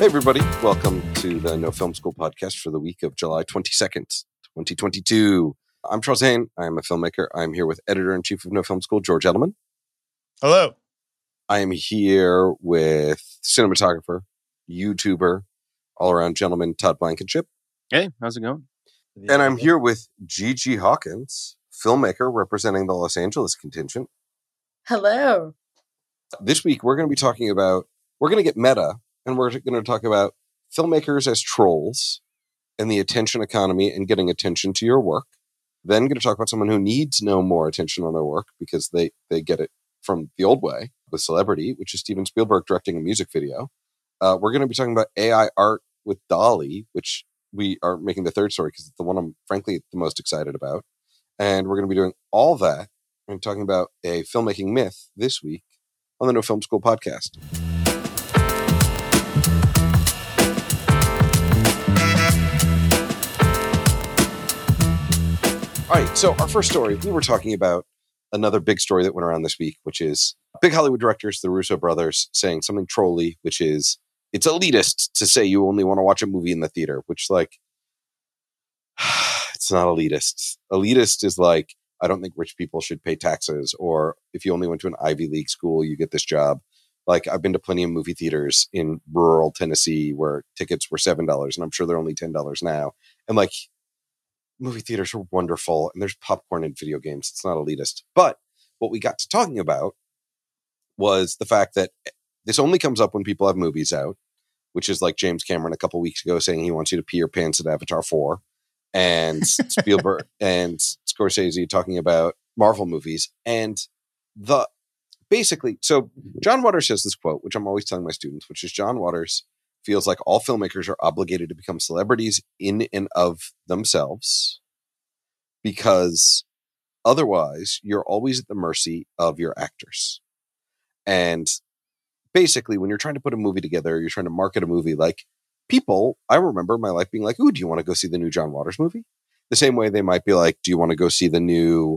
Hey, everybody. Welcome to the No Film School podcast for the week of July 22nd, 2022. I'm Charles Hain. I'm a filmmaker. I'm here with editor-in-chief of No Film School, George Edelman. Hello. I am here with cinematographer, YouTuber, all-around gentleman, Todd Blankenship. Hey, how's it going? And I'm here with Gigi Hawkins, filmmaker representing the Los Angeles contingent. Hello. This week, we're going to be talking about, we're going to get meta, and we're going to talk about filmmakers as trolls and the attention economy and getting attention to your work. Then going to talk about someone who needs no more attention on their work because they get it from the old way with Celebrity, which is Steven Spielberg directing a music video. We're going to be talking about AI art with DALL-E, which we are making the third story because it's the one I'm frankly the most excited about. And we're going to be doing all that and talking about a filmmaking myth this week on the No Film School podcast. All right, so our first story, we were talking about another big story that went around this week, which is big Hollywood directors, the Russo brothers, saying something trolly, which is, it's elitist to say you only want to watch a movie in the theater, which, like, it's not elitist. Elitist is like, I don't think rich people should pay taxes, or if you only went to an Ivy League school, you get this job. Like, I've been to plenty of movie theaters in rural Tennessee where tickets were $7, and I'm sure they're only $10 now. And, like, movie theaters are wonderful, and there's popcorn and video games. It's not elitist. But what we got to talking about was the fact that this only comes up when people have movies out, which is like James Cameron a couple weeks ago saying he wants you to pee your pants at Avatar 4, and Spielberg and Scorsese talking about Marvel movies. And so John Waters says this quote, which I'm always telling my students, which is John Waters feels like all filmmakers are obligated to become celebrities in and of themselves because otherwise you're always at the mercy of your actors. And basically, when you're trying to put a movie together, you're trying to market a movie, like people, I remember my life being like, ooh, do you want to go see the new John Waters movie? The same way they might be like, do you want to go see the new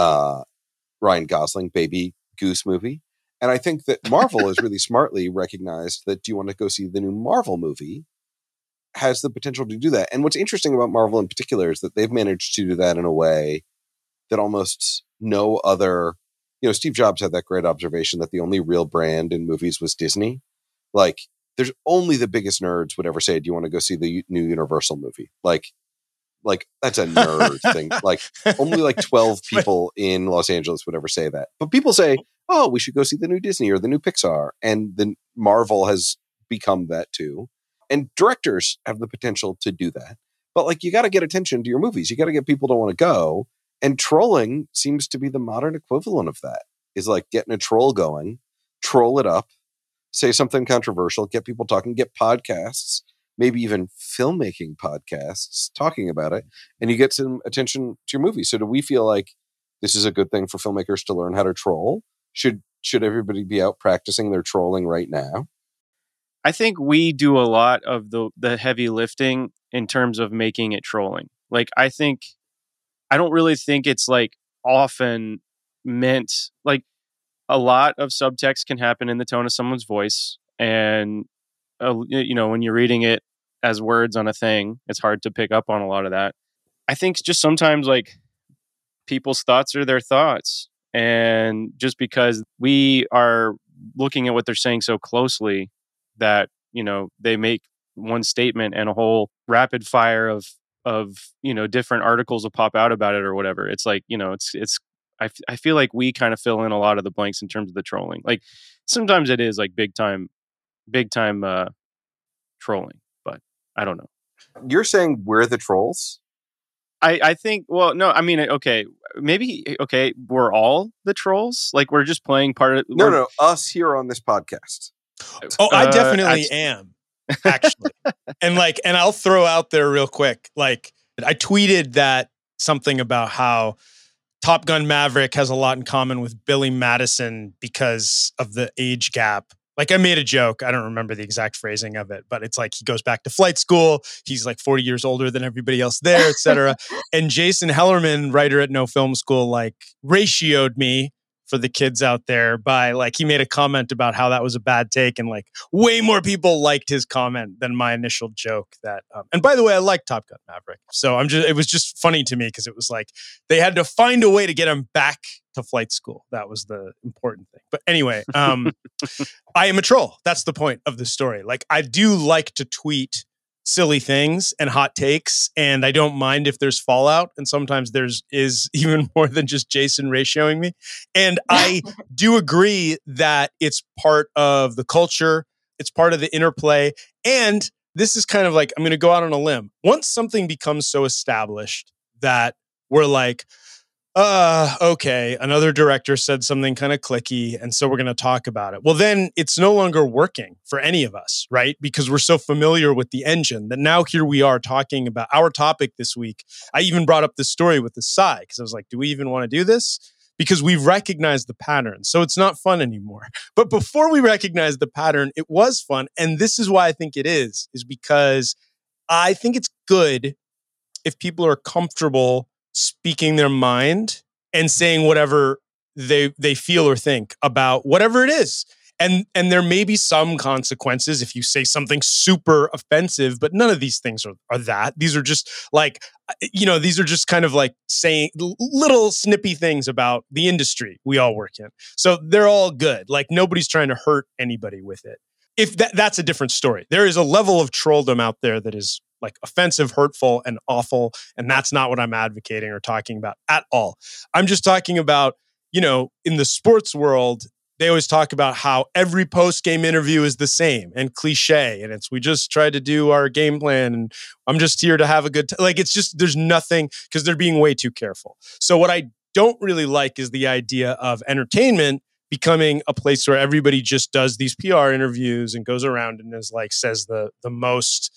Ryan Gosling Baby Goose movie? And I think that Marvel has really smartly recognized that do you want to go see the new Marvel movie has the potential to do that. And what's interesting about Marvel in particular is that they've managed to do that in a way that almost no other, Steve Jobs had that great observation that the only real brand in movies was Disney. Like, there's only the biggest nerds would ever say, do you want to go see the new Universal movie? Like that's a nerd thing. Like, only like 12 people in Los Angeles would ever say that. But people say, oh, we should go see the new Disney or the new Pixar. And then Marvel has become that too. And directors have the potential to do that. But like, you got to get attention to your movies. You got to get people to want to go. And trolling seems to be the modern equivalent of that, is like getting a troll going, troll it up, say something controversial, get people talking, get podcasts, maybe even filmmaking podcasts talking about it, and you get some attention to your movie. So do we feel like this is a good thing for filmmakers to learn how to troll? Should everybody be out practicing their trolling right now? I think we do a lot of the heavy lifting in terms of making it trolling. Like, I don't really think it's like often meant, like, a lot of subtext can happen in the tone of someone's voice. And, when you're reading it as words on a thing, it's hard to pick up on a lot of that. I think just sometimes, like, people's thoughts are their thoughts. And just because we are looking at what they're saying so closely that, they make one statement and a whole rapid fire of different articles will pop out about it or whatever. It's like, I feel like we kind of fill in a lot of the blanks in terms of the trolling. Like, sometimes it is like big time trolling, but I don't know. You're saying we're the trolls? I think, well, no, I mean, okay, we're all the trolls. Like, we're just playing part of. No, us here on this podcast. Oh, I definitely am, actually. And I'll throw out there real quick. Like, I tweeted that something about how Top Gun Maverick has a lot in common with Billy Madison because of the age gap. Like, I made a joke. I don't remember the exact phrasing of it, but it's like he goes back to flight school. He's like 40 years older than everybody else there, etc. And Jason Hellerman, writer at No Film School, like ratioed me for the kids out there by like, he made a comment about how that was a bad take, and like way more people liked his comment than my initial joke that, and by the way, I like Top Gun Maverick. So it was just funny to me because it was like, they had to find a way to get him back to flight school. That was the important thing. But anyway, I am a troll. That's the point of the story. Like, I do like to tweet silly things and hot takes, and I don't mind if there's fallout, and sometimes is even more than just Jason ratioing me. And I do agree that it's part of the culture, it's part of the interplay, and this is kind of like, I'm going to go out on a limb. Once something becomes so established that we're like, okay, another director said something kind of clicky, and so we're going to talk about it. Well, then it's no longer working for any of us, right? Because we're so familiar with the engine that now here we are talking about our topic this week. I even brought up this story with the Psy because I was like, do we even want to do this? Because we've recognized the pattern. So it's not fun anymore. But before we recognized the pattern, it was fun. And this is why I think it is because I think it's good if people are comfortable speaking their mind and saying whatever they feel or think about whatever it is. And there may be some consequences if you say something super offensive, but none of these things are that. These are just like, these are just kind of like saying little snippy things about the industry we all work in. So they're all good. Like, nobody's trying to hurt anybody with it. If that's a different story. There is a level of trolldom out there that is like offensive, hurtful, and awful. And that's not what I'm advocating or talking about at all. I'm just talking about, in the sports world, they always talk about how every post-game interview is the same and cliche. And we just try to do our game plan and I'm just here to have a good time. Like, it's just, there's nothing, because they're being way too careful. So what I don't really like is the idea of entertainment becoming a place where everybody just does these PR interviews and goes around and is like, says the most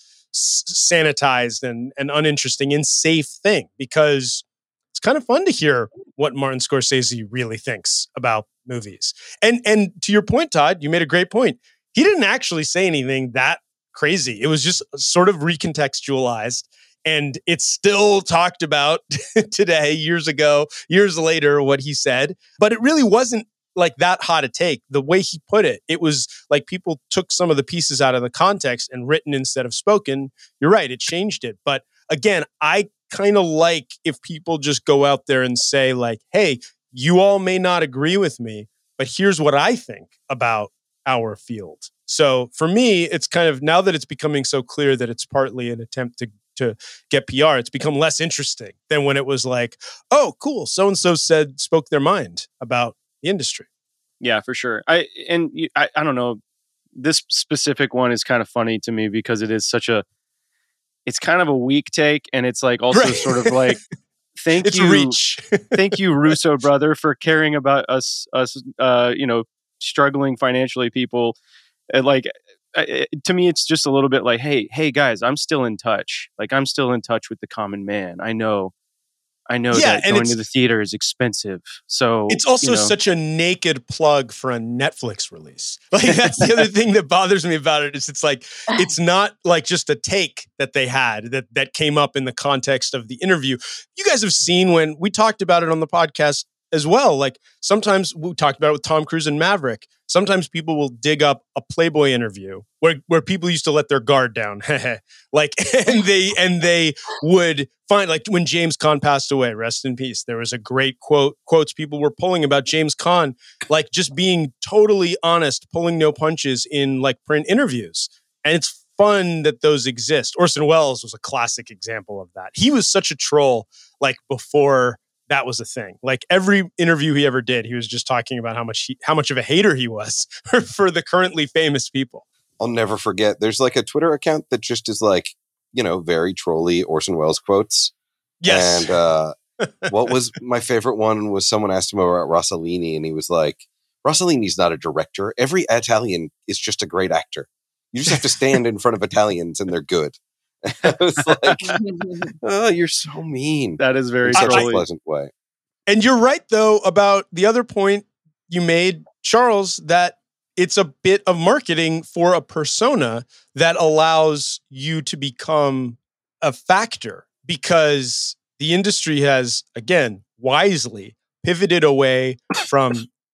sanitized and uninteresting and safe thing, because it's kind of fun to hear what Martin Scorsese really thinks about movies. And to your point, Todd, you made a great point. He didn't actually say anything that crazy. It was just sort of recontextualized, and it's still talked about today, years later, what he said. But it really wasn't like that hot a take. The way he put it, it was like people took some of the pieces out of the context and written instead of spoken. You're right, it changed it. But again, I kind of like if people just go out there and say like, hey, you all may not agree with me, but here's what I think about our field. So for me, it's kind of, now that it's becoming so clear that it's partly an attempt to get PR, it's become less interesting than when it was like, oh, cool, so-and-so spoke their mind about the industry. Yeah, for sure. I don't know. This specific one is kind of funny to me because it's kind of a weak take, and it's like also right. Sort of like, thank you, Russo brother, for caring about us, struggling financially people. And like, to me, it's just a little bit like, hey guys, I'm still in touch. Like, I'm still in touch with the common man. I know that going to the theater is expensive. So it's also such a naked plug for a Netflix release. Like, that's the other thing that bothers me about it is it's like, it's not like just a take that they had that came up in the context of the interview. You guys have seen when we talked about it on the podcast as well. Like, sometimes we talked about it with Tom Cruise and Maverick. Sometimes people will dig up a Playboy interview where people used to let their guard down. Like, and they would find, like, when James Caan passed away, rest in peace, there was a great quotes people were pulling about James Caan, like, just being totally honest, pulling no punches in like print interviews. And it's fun that those exist. Orson Welles was a classic example of that. He was such a troll, like, before that was a thing. Like, every interview he ever did, he was just talking about how much of a hater he was for the currently famous people. I'll never forget. There's like a Twitter account that just is like, very trolly Orson Welles quotes. Yes. And what was my favorite one was someone asked him about Rossellini, and he was like, Rossellini's not a director. Every Italian is just a great actor. You just have to stand in front of Italians and they're good. I was like, oh, you're so mean. That is very in such trolly. a pleasant way. And you're right, though, about the other point you made, Charles, that it's a bit of marketing for a persona that allows you to become a factor, because the industry has, again, wisely pivoted away from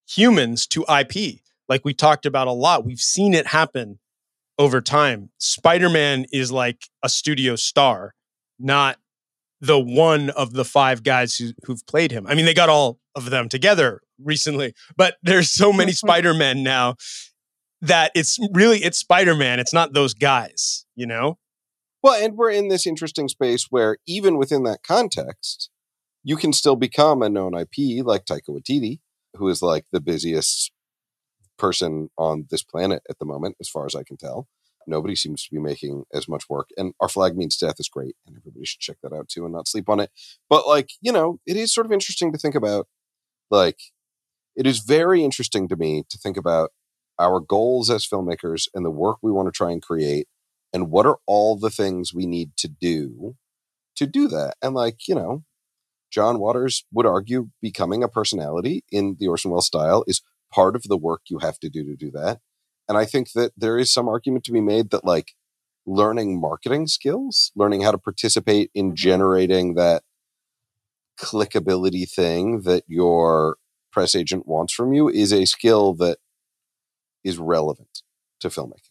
humans to IP. Like we talked about a lot. We've seen it happen over time. Spider-Man is like a studio star, not the one of the 5 guys who've played him. I mean, they got all of them together recently, but there's so many Spider-Men now that it's Spider-Man. It's not those guys, you know? Well, and we're in this interesting space where even within that context, you can still become a known IP like Taika Waititi, who is like the busiest person on this planet at the moment, as far as I can tell. Nobody seems to be making as much work. And Our Flag Means Death is great, and everybody should check that out too and not sleep on it. But like, you know, it is sort of interesting to think about, like, it is very interesting to me to think about our goals as filmmakers and the work we want to try and create, and what are all the things we need to do that. And like, you know, John Waters would argue becoming a personality in the Orson Welles style is part of the work you have to do that. And I think that there is some argument to be made that like learning marketing skills, learning how to participate in generating that clickability thing that your press agent wants from you is a skill that is relevant to filmmaking.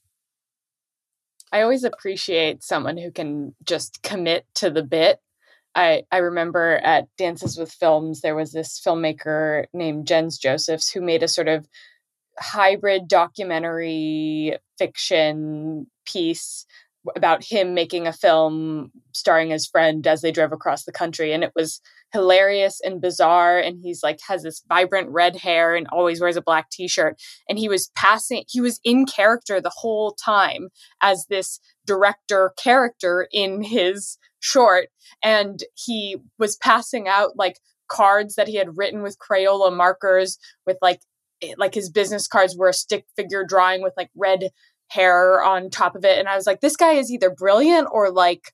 I always appreciate someone who can just commit to the bit. I remember at Dances with Films, there was this filmmaker named Jens Josephs who made a sort of hybrid documentary fiction piece about him making a film starring his friend as they drove across the country. And it was hilarious and bizarre. And he's like, has this vibrant red hair and always wears a black t-shirt. And he was in character the whole time as this director character in his short. And he was passing out like cards that he had written with Crayola markers with like his business cards were a stick figure drawing with like red hair on top of it. And I was like, this guy is either brilliant or like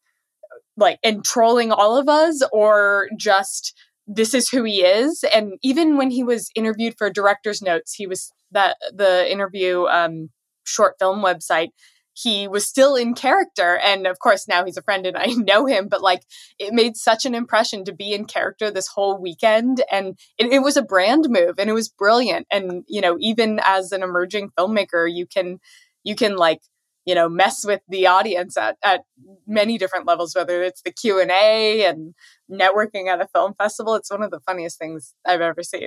and trolling all of us, or just this is who he is. And even when he was interviewed for director's notes, he was the interview short film website, he was still in character. And of course now he's a friend and I know him, but like it made such an impression to be in character this whole weekend. And it was a brand move and it was brilliant. And, you know, even as an emerging filmmaker, you can like, you know, mess with the audience at many different levels, whether it's the Q&A and networking at a film festival. It's one of the funniest things I've ever seen.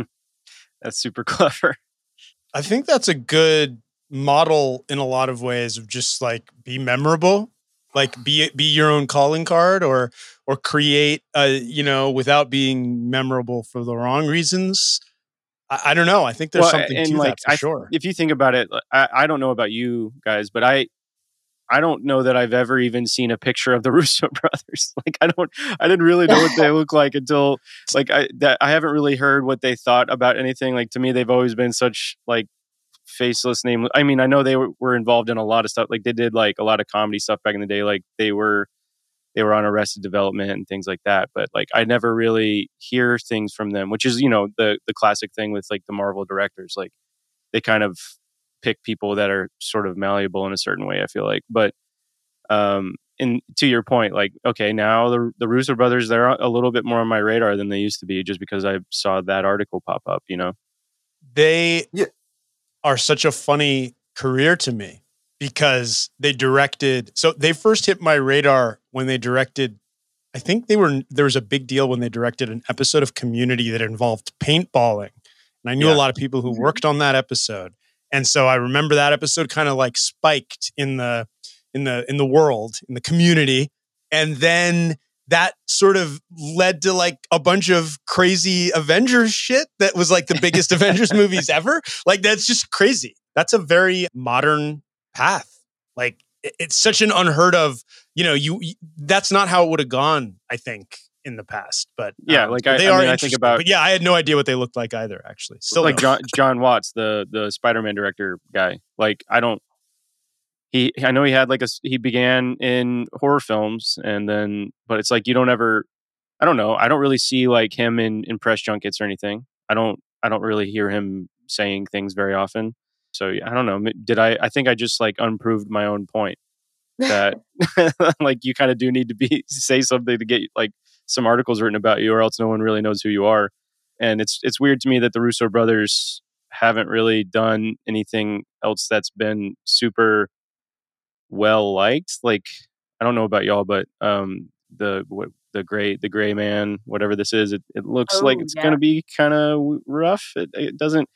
That's super clever. I think that's a good model in a lot of ways of just like be memorable, like be your own calling card, or create you know, without being memorable for the wrong reasons. I don't know. I think there's something to like, that for sure. If you think about it, I don't know about you guys, but I don't know that I've ever even seen a picture of the Russo brothers. Like I didn't really know what they look like until like I haven't really heard what they thought about anything. Like to me, they've always been such like faceless name. I mean, I know they were involved in a lot of stuff. Like they did like a lot of comedy stuff back in the day. Like they were on Arrested Development and things like that. But like I never really hear things from them, which is, you know, the classic thing with like the Marvel directors. Like they kind of pick people that are sort of malleable in a certain way, I feel like. But and to your point, like, okay, now the Russo brothers, they're a little bit more on my radar than they used to be, just because I saw that article pop up, you know? They are such a funny career to me because they directed. So they first hit my radar when they directed, I think there was a big deal when they directed an episode of Community that involved paintballing. And I knew a lot of people who worked on that episode. And so I remember that episode kind of like spiked in the world, in the community. And then that sort of led to like a bunch of crazy Avengers shit that was like the biggest Avengers movies ever. Like that's just crazy. That's a very modern path. Like it's such an unheard of, you know, that's not how it would have gone, I think, in the past. But yeah, like I think about, but yeah, I had no idea what they looked like either, actually. Still like John Watts, the Spider-Man director guy. Like I know he had like he began in horror films and then, but it's like you don't ever, I don't know. I don't really see like him in press junkets or anything. I don't really hear him saying things very often. So I don't know. I think I just like unproved my own point that like you kind of do need to say something to get like some articles written about you, or else no one really knows who you are. And it's weird to me that the Russo brothers haven't really done anything else that's been super well liked. Like, I don't know about y'all, but the Gray Man, whatever this is, it looks like it's going to be kind of rough. It doesn't.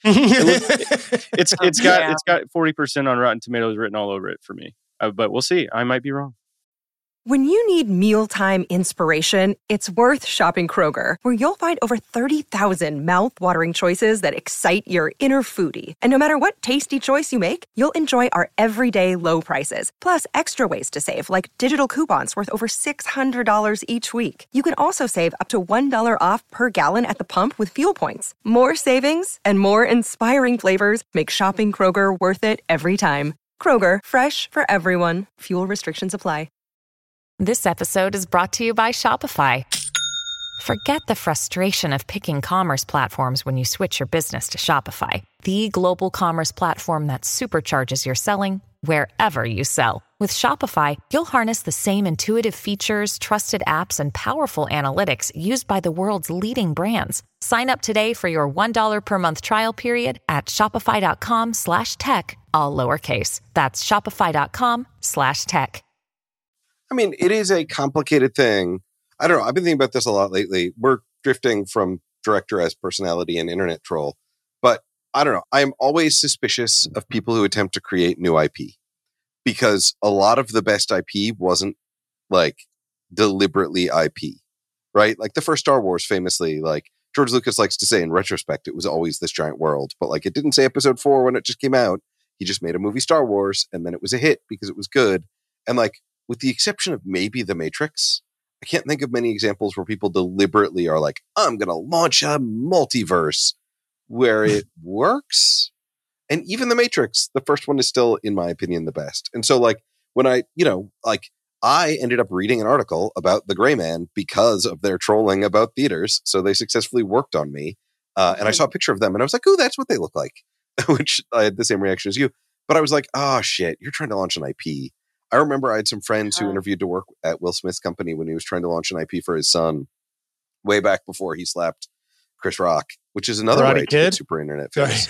It's got 40% on Rotten Tomatoes written all over it for me. But we'll see. I might be wrong. When you need mealtime inspiration, it's worth shopping Kroger, where you'll find over 30,000 mouth-watering choices that excite your inner foodie. And no matter what tasty choice you make, you'll enjoy our everyday low prices, plus extra ways to save, like digital coupons worth over $600 each week. You can also save up to $1 off per gallon at the pump with fuel points. More savings and more inspiring flavors make shopping Kroger worth it every time. Kroger, fresh for everyone. Fuel restrictions apply. This episode is brought to you by Shopify. Forget the frustration of picking commerce platforms when you switch your business to Shopify, the global commerce platform that supercharges your selling wherever you sell. With Shopify, you'll harness the same intuitive features, trusted apps, and powerful analytics used by the world's leading brands. Sign up today for your $1 per month trial period at shopify.com/tech, all lowercase. That's shopify.com/tech. I mean, it is a complicated thing. I don't know. I've been thinking about this a lot lately. We're drifting from director as personality and internet troll. But I don't know. I am always suspicious of people who attempt to create new IP. Because a lot of the best IP wasn't, like, deliberately IP. Right? Like, the first Star Wars, famously, like, George Lucas likes to say in retrospect, it was always this giant world. But, like, it didn't say episode 4 when it just came out. He just made a movie Star Wars, and then it was a hit because it was good. And, like, with the exception of maybe The Matrix, I can't think of many examples where people deliberately are like, I'm going to launch a multiverse where it works. And even The Matrix, the first one is still, in my opinion, the best. And so, like, when I ended up reading an article about The Gray Man because of their trolling about theaters. So they successfully worked on me. And I saw a picture of them and I was like, oh, that's what they look like, which I had the same reaction as you. But I was like, oh, shit, you're trying to launch an IP. I remember I had some friends who interviewed to work at Will Smith's company when he was trying to launch an IP for his son way back before he slapped Chris Rock, which is another way to get super internet famous.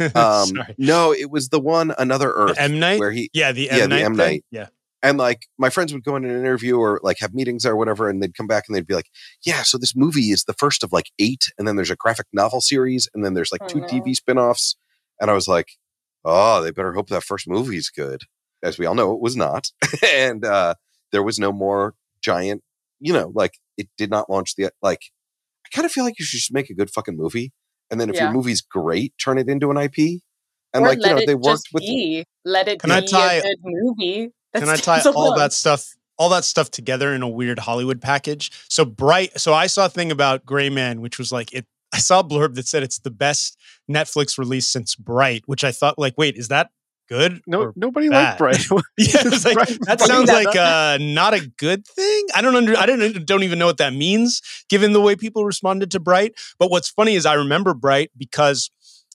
No, it was the one, Another Earth. The M. Night? Where the M. Night. Yeah. And like my friends would go in an interview or like have meetings or whatever, and they'd come back and they'd be like, yeah, so this movie is the first of like 8, and then there's a graphic novel series, and then there's like 2 TV spinoffs. And I was like, oh, they better hope that first movie's good. As we all know, it was not. And there was no more giant, like it did not launch the, like, I kind of feel like you should just make a good fucking movie. And then if your movie's great, turn it into an IP. And or like, they worked with. Let it be a good movie. Can I tie all that stuff together in a weird Hollywood package? So I saw a thing about Gray Man, which was like, I saw a blurb that said it's the best Netflix release since Bright, which I thought like, wait, is that good? No, nobody liked Bright. Yeah, it was like, that sounds like not a good thing. I don't even know what that means, given the way people responded to Bright. But what's funny is I remember Bright because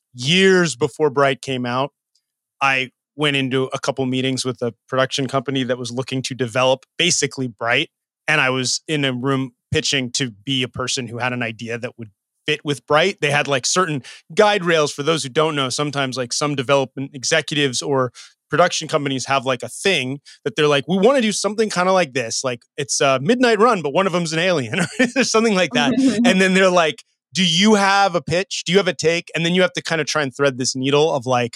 years before Bright came out, I went into a couple meetings with a production company that was looking to develop basically Bright, and I was in a room pitching to be a person who had an idea that would fit with Bright. They had like certain guide rails. For those who don't know, sometimes like some development executives or production companies have like a thing that they're like, we want to do something kind of like this. Like it's a Midnight Run, but one of them's an alien or something like that. And then they're like, do you have a pitch? Do you have a take? And then you have to kind of try and thread this needle of like,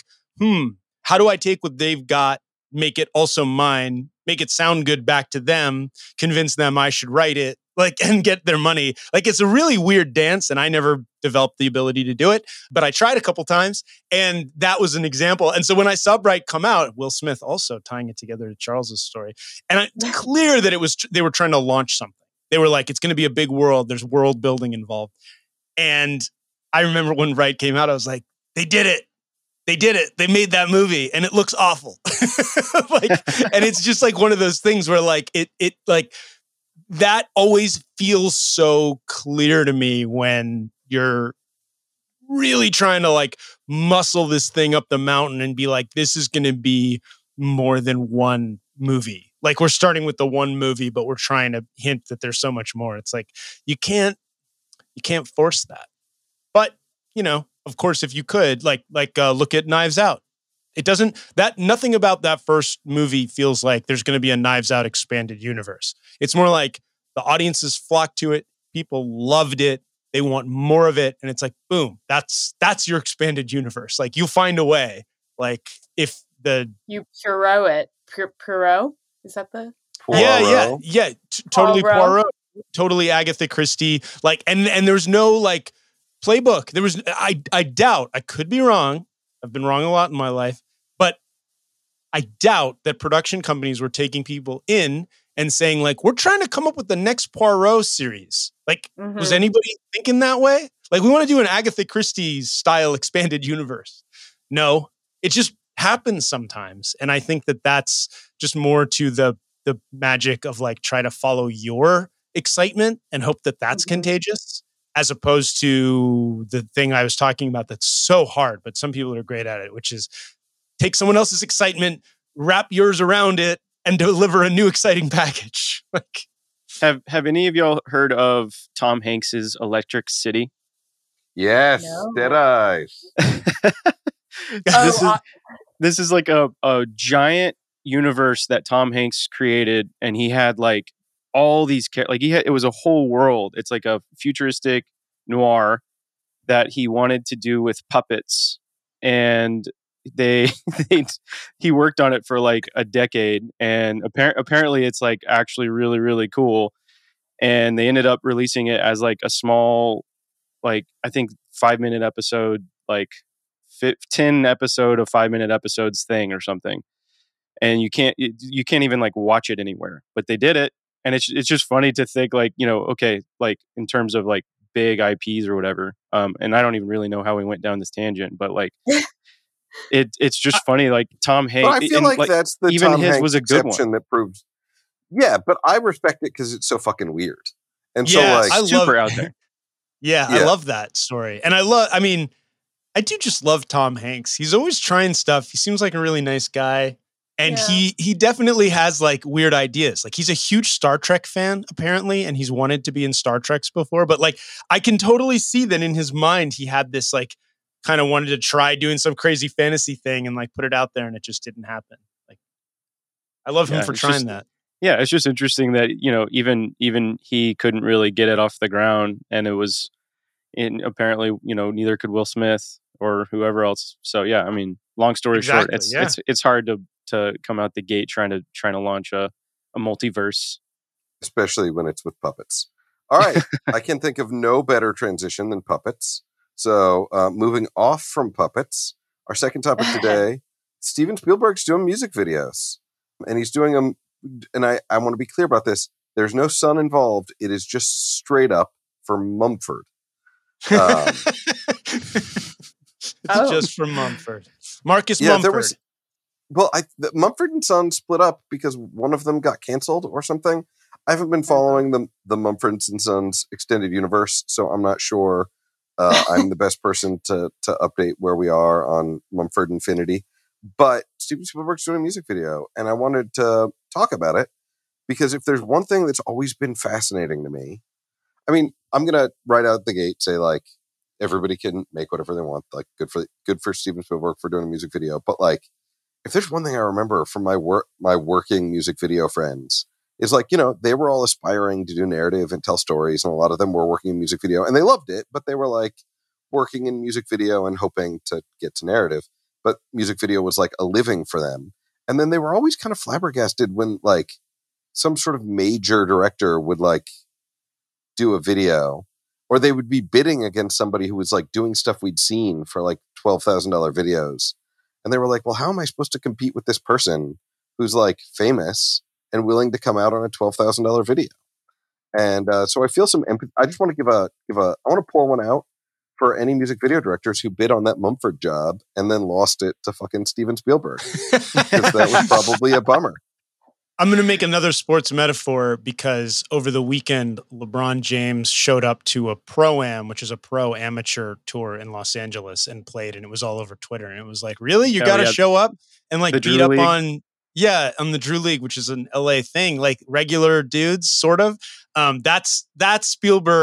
how do I take what they've got, make it also mine, make it sound good back to them, convince them I should write it, like, and get their money. Like, it's a really weird dance, and I never developed the ability to do it, but I tried a couple times, and that was an example. And so when I saw Bright come out, Will Smith also tying it together to Charles's story, and it's clear that it was they were trying to launch something. They were like, it's going to be a big world. There's world building involved. And I remember when Bright came out, I was like, they did it. They did it. They made that movie and it looks awful. And it's just like one of those things where like it like that always feels so clear to me when you're really trying to like muscle this thing up the mountain and be like, this is going to be more than one movie. Like we're starting with the one movie, but we're trying to hint that there's so much more. It's like, you can't force that. But, of course, if you could, look at Knives Out. It doesn't, nothing about that first movie feels like there's going to be a Knives Out expanded universe. It's more like the audiences flocked to it. People loved it. They want more of it. And it's like, boom, that's your expanded universe. Like, you'll find a way. Like, if you Poirot it. Poirot? Is that the? Poirot? Yeah. Totally Poirot. Totally Agatha Christie. Like, and there's no like playbook. There was, I doubt, I could be wrong. I've been wrong a lot in my life, but I doubt that production companies were taking people in and saying like, we're trying to come up with the next Poirot series. Like, was anybody thinking that way? Like, we want to do an Agatha Christie style expanded universe. No, it just happens sometimes. And I think that that's just more to the magic of like, try to follow your excitement and hope that that's contagious, as opposed to the thing I was talking about that's so hard, but some people are great at it, which is take someone else's excitement, wrap yours around it, and deliver a new exciting package. Like, have any of y'all heard of Tom Hanks's Electric City? Yes, No. Dead Eyes. This is like a giant universe that Tom Hanks created, and he had like all these it was a whole world. It's like a futuristic noir that he wanted to do with puppets, and he worked on it for like a decade, and apparently it's like actually really, really cool. And they ended up releasing it as like a small, like, I think 5-minute episode, like 10 episode of 5-minute episodes thing or something. And you can't even like watch it anywhere, but they did it. And it's just funny to think like, okay, like in terms of like big IPs or whatever. And I don't even really know how we went down this tangent, but like it's just funny. Like Tom Hanks, but I feel like that's the even Tom his Hanks was a good exception one that proves. Yeah, but I respect it because it's so fucking weird. And Yes, so like super out there. Yeah, I love that story. And I do just love Tom Hanks. He's always trying stuff. He seems like a really nice guy. And he definitely has like weird ideas. Like, he's a huge Star Trek fan, apparently, and he's wanted to be in Star Treks before. But like, I can totally see that in his mind, he had this like kind of wanted to try doing some crazy fantasy thing and like put it out there, and it just didn't happen. Like, I love him for trying that. Yeah, it's just interesting that, even he couldn't really get it off the ground, and it was apparently, neither could Will Smith or whoever else. So yeah, I mean, long story short, it's hard to come out the gate trying to launch a multiverse, especially when it's with puppets. All right, I can think of no better transition than puppets. So moving off from puppets, our second topic today, Steven Spielberg's doing music videos, and he's doing them. And I want to be clear about this. There's no son involved. It is just straight up for Mumford. Just for Mumford. Marcus Mumford. Mumford and Son split up because one of them got canceled or something. I haven't been following the Mumford and Sons extended universe, so I'm not sure I'm the best person to update where we are on Mumford Infinity. But Steven Spielberg's doing a music video, and I wanted to talk about it because if there's one thing that's always been fascinating to me, I mean, I'm gonna right out the gate say like everybody can make whatever they want. Like, good for Steven Spielberg for doing a music video. But like, if there's one thing I remember from my working music video friends is like, they were all aspiring to do narrative and tell stories, and a lot of them were working in music video, and they loved it, but they were like working in music video and hoping to get to narrative. But music video was like a living for them. And then they were always kind of flabbergasted when like some sort of major director would like do a video, or they would be bidding against somebody who was like doing stuff we'd seen for like $12,000 videos. And they were like, well, how am I supposed to compete with this person who's like famous and willing to come out on a $12,000 video? And so I feel some empathy. I just want to I want to pour one out for any music video directors who bid on that Mumford job and then lost it to fucking Steven Spielberg. Because that was probably a bummer. I'm going to make another sports metaphor because over the weekend, LeBron James showed up to a Pro-Am, which is a pro amateur tour in Los Angeles, and played, and it was all over Twitter. And it was like, really? You got to show up and like beat up on the Drew League, which is an LA thing, like regular dudes, sort of. That's Spielberg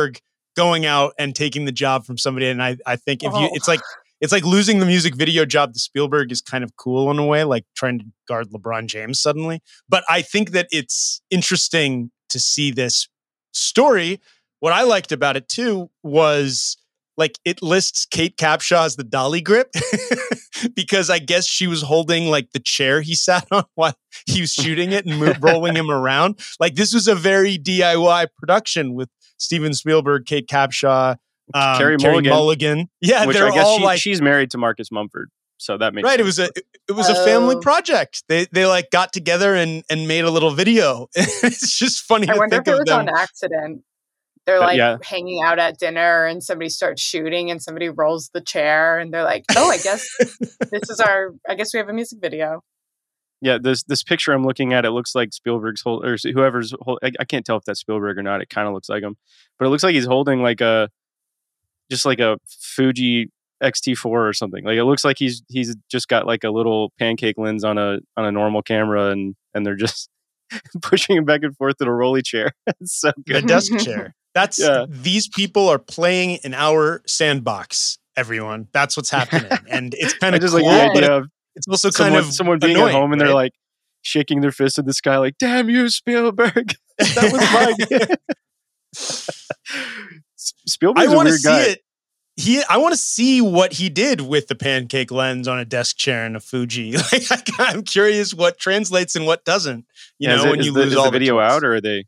going out and taking the job from somebody. And I think it's like losing the music video job to Spielberg is kind of cool in a way, like trying to guard LeBron James suddenly. But I think that it's interesting to see this story. What I liked about it too was like it lists Kate Capshaw as the dolly grip because I guess she was holding like the chair he sat on while he was shooting it and rolling him around. Like this was a very DIY production with Steven Spielberg, Kate Capshaw, Carey Mulligan. Yeah, which they're I guess all she's married to Marcus Mumford, so that makes right. sense. It was a family project. They like got together and made a little video. It's just funny. I to wonder think if it of was them. on accident. They're like hanging out at dinner and somebody starts shooting and somebody rolls the chair and they're like, oh, I guess I guess we have a music video. Yeah, this picture I'm looking at, it looks like Spielberg's or whoever's I can't tell if that's Spielberg or not. It kind of looks like him, but it looks like he's holding like a Fuji X-T4 or something. Like it looks like he's just got like a little pancake lens on a normal camera, and they're just pushing him back and forth in a rolly chair. It's so good. The desk chair. These people are playing in our sandbox. Everyone, that's what's happening, and it's kind of just cool, like the idea of it's also someone being annoying, at home and right? they're like shaking their fist in the sky, like "Damn you, Spielberg! That was my idea." Spielberg's I want to weird see guy. it. I want to see what he did with the pancake lens on a desk chair and a Fuji. Like, I'm curious what translates and what doesn't. You know, when you lose all the video tools. out, or are they?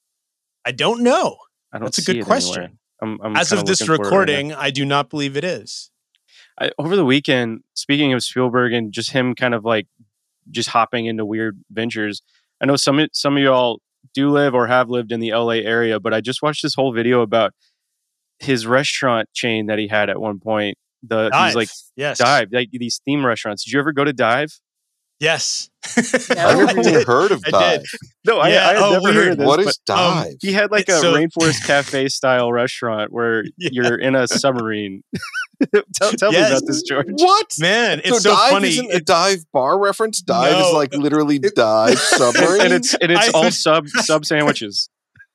I don't know. I don't. That's a see good it question. I'm As of this recording, right I do not believe it is. over the weekend, speaking of Spielberg and just him kind of like just hopping into weird ventures, I know some of y'all do live or have lived in the LA area, but I just watched this whole video about his restaurant chain that he had at one point. Dive. These like Yes. Dive, like these theme restaurants. Did you ever go to Dive? Yes. I've never even heard of I Dive. did. No, I had never weird. heard of this. What but is Dive? he had like a Rainforest Cafe style restaurant where you're in a submarine. Tell me about this, George. What? Man, it's so so Dive funny. isn't a dive bar reference. Dive No. is like literally dive submarine. and it's all sub sandwiches.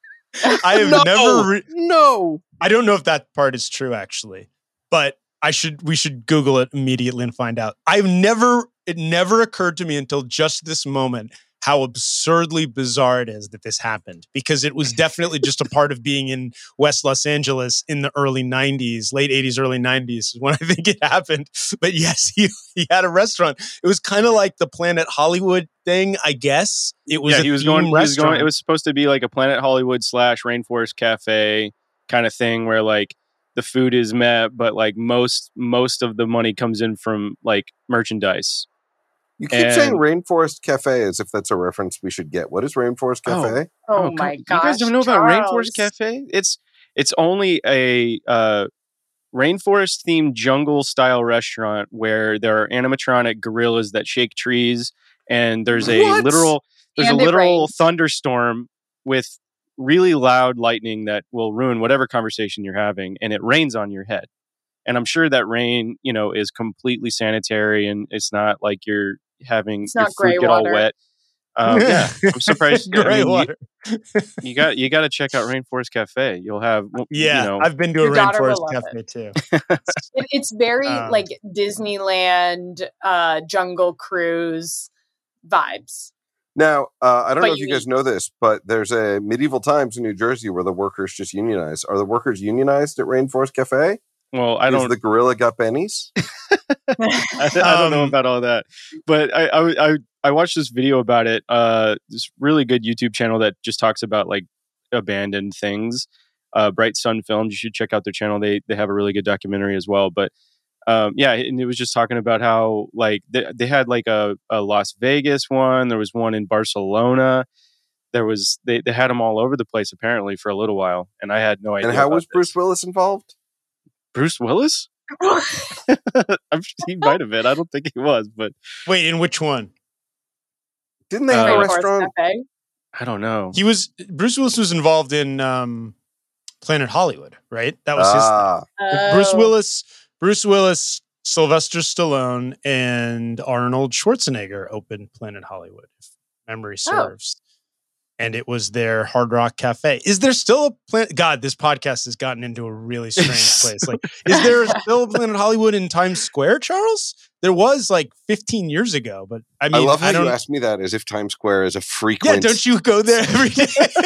I have never. No. I don't know if that part is true, actually, but we should Google it immediately and find out. It never occurred to me until just this moment how absurdly bizarre it is that this happened, because it was definitely just a part of being in West Los Angeles in the early 90s, late 80s, early 90s when I think it happened. But yes, he had a restaurant. It was kind of like the Planet Hollywood thing, I guess. It was he was going. It was supposed to be like a Planet Hollywood / Rainforest Cafe kind of thing where like the food is met, but like most of the money comes in from like merchandise. You keep saying Rainforest Cafe as if that's a reference we should get. What is Rainforest Cafe? Oh my gosh. You guys don't know about Rainforest Cafe? It's only a rainforest themed jungle style restaurant where there are animatronic gorillas that shake trees, and there's a literal thunderstorm with really loud lightning that will ruin whatever conversation you're having, and it rains on your head. And I'm sure that rain, is completely sanitary, and it's not like you're having your food get all wet. Yeah, I'm surprised. Gray water. You got to check out Rainforest Cafe. You'll have I've been to a Rainforest Cafe too. It's very like Disneyland, Jungle Cruise vibes. Now, I don't know if you guys know this, but there's a Medieval Times in New Jersey where the workers just unionize. Are the workers unionized at Rainforest Cafe? Well, I don't. Is the gorilla got bennies? I don't know about all that, but I watched this video about it. This really good YouTube channel that just talks about like abandoned things. Bright Sun Films. You should check out their channel. They have a really good documentary as well. But and it was just talking about how like they had like a Las Vegas one. There was one in Barcelona. They had them all over the place apparently for a little while, and I had no idea. And how was Bruce Willis involved? Bruce Willis? He might have been. I don't think he was, but wait, in which one? Didn't they have a restaurant? Cafe? I don't know. Bruce Willis was involved in Planet Hollywood, right? That was his thing. Bruce Willis, Sylvester Stallone, and Arnold Schwarzenegger opened Planet Hollywood, if memory serves. and it was their Hard Rock Cafe. Is there still a Planet? God, this podcast has gotten into a really strange place. Like, is there still a Planet Hollywood in Times Square, Charles? There was like 15 years ago, but I mean, I love how you asked me that as if Times Square is a frequent. Yeah, don't you go there every day?